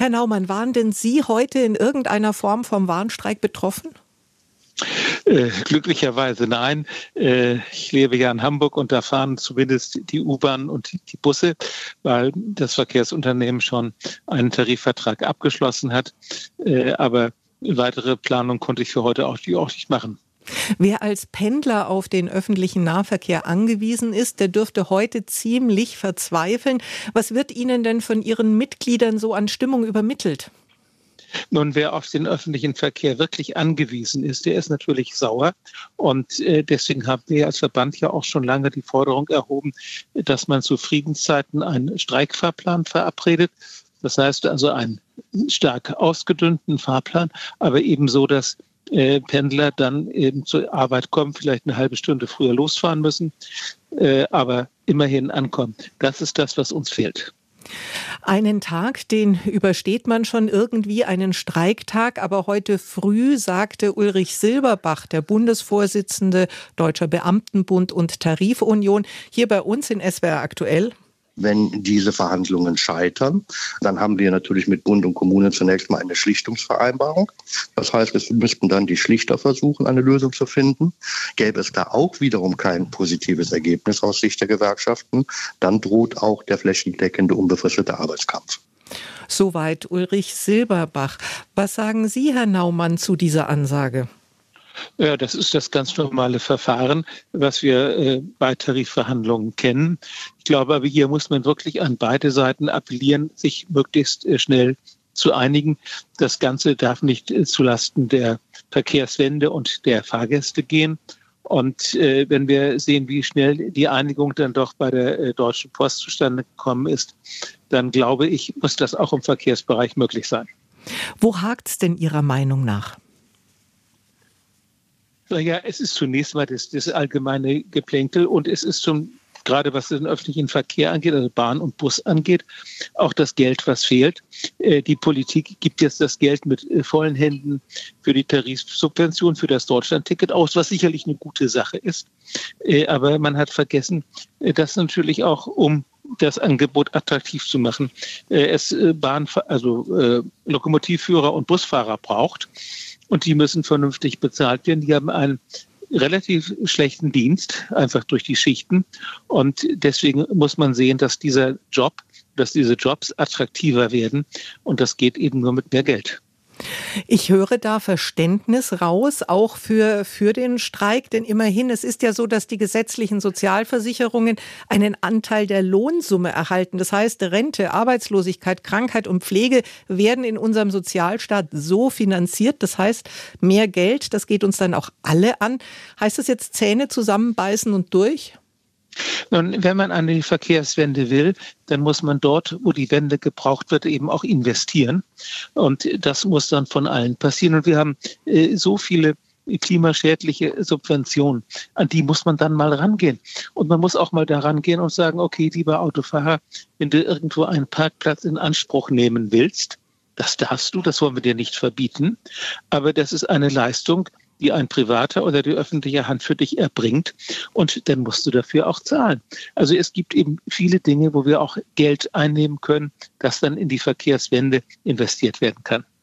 Herr Naumann, waren denn Sie heute in irgendeiner Form vom Warnstreik betroffen? Glücklicherweise nein. Ich lebe ja in Hamburg und da fahren zumindest die U-Bahn und die Busse, weil das Verkehrsunternehmen schon einen Tarifvertrag abgeschlossen hat. Aber weitere Planung konnte ich für heute auch nicht machen. Wer als Pendler auf den öffentlichen Nahverkehr angewiesen ist, der dürfte heute ziemlich verzweifeln. Was wird Ihnen denn von Ihren Mitgliedern so an Stimmung übermittelt? Nun, wer auf den öffentlichen Verkehr wirklich angewiesen ist, der ist natürlich sauer. Und deswegen haben wir als Verband ja auch schon lange die Forderung erhoben, dass man zu Friedenszeiten einen Streikfahrplan verabredet. Das heißt also einen stark ausgedünnten Fahrplan, aber eben so, dass Pendler dann eben zur Arbeit kommen, vielleicht eine halbe Stunde früher losfahren müssen, aber immerhin ankommen. Das ist das, was uns fehlt. Einen Tag, den übersteht man schon irgendwie, einen Streiktag. Aber heute früh sagte Ulrich Silberbach, der Bundesvorsitzende Deutscher Beamtenbund und Tarifunion, hier bei uns in SWR aktuell: Wenn diese Verhandlungen scheitern, dann haben wir natürlich mit Bund und Kommunen zunächst mal eine Schlichtungsvereinbarung. Das heißt, es müssten dann die Schlichter versuchen, eine Lösung zu finden. Gäbe es da auch wiederum kein positives Ergebnis aus Sicht der Gewerkschaften, dann droht auch der flächendeckende unbefristete Arbeitskampf. Soweit Ulrich Silberbach. Was sagen Sie, Herr Naumann, zu dieser Ansage? Ja, das ist das ganz normale Verfahren, was wir bei Tarifverhandlungen kennen. Ich glaube aber, hier muss man wirklich an beide Seiten appellieren, sich möglichst schnell zu einigen. Das Ganze darf nicht zulasten der Verkehrswende und der Fahrgäste gehen. Und wenn wir sehen, wie schnell die Einigung dann doch bei der Deutschen Post zustande gekommen ist, dann glaube ich, muss das auch im Verkehrsbereich möglich sein. Wo hakt's denn Ihrer Meinung nach? Ja, es ist zunächst mal das allgemeine Geplänkel und es ist gerade was den öffentlichen Verkehr angeht, also Bahn und Bus angeht, auch das Geld, was fehlt. Die Politik gibt jetzt das Geld mit vollen Händen für die Tarifsubvention, für das Deutschlandticket aus, was sicherlich eine gute Sache ist. Aber man hat vergessen, dass natürlich auch, um das Angebot attraktiv zu machen, es Lokomotivführer und Busfahrer braucht. Und die müssen vernünftig bezahlt werden. Die haben einen relativ schlechten Dienst, einfach durch die Schichten. Und deswegen muss man sehen, dass diese Jobs attraktiver werden. Und das geht eben nur mit mehr Geld. Ich höre da Verständnis raus, auch für den Streik, denn immerhin, es ist ja so, dass die gesetzlichen Sozialversicherungen einen Anteil der Lohnsumme erhalten. Das heißt, Rente, Arbeitslosigkeit, Krankheit und Pflege werden in unserem Sozialstaat so finanziert. Das heißt, mehr Geld, das geht uns dann auch alle an. Heißt das jetzt Zähne zusammenbeißen und durch? Nun, wenn man an die Verkehrswende will, dann muss man dort, wo die Wende gebraucht wird, eben auch investieren. Und das muss dann von allen passieren. Und wir haben so viele klimaschädliche Subventionen, an die muss man dann mal rangehen. Und man muss auch mal da rangehen und sagen, okay, lieber Autofahrer, wenn du irgendwo einen Parkplatz in Anspruch nehmen willst, das darfst du, das wollen wir dir nicht verbieten. Aber das ist eine Leistung, die ein Privater oder die öffentliche Hand für dich erbringt. Und dann musst du dafür auch zahlen. Also es gibt eben viele Dinge, wo wir auch Geld einnehmen können, das dann in die Verkehrswende investiert werden kann.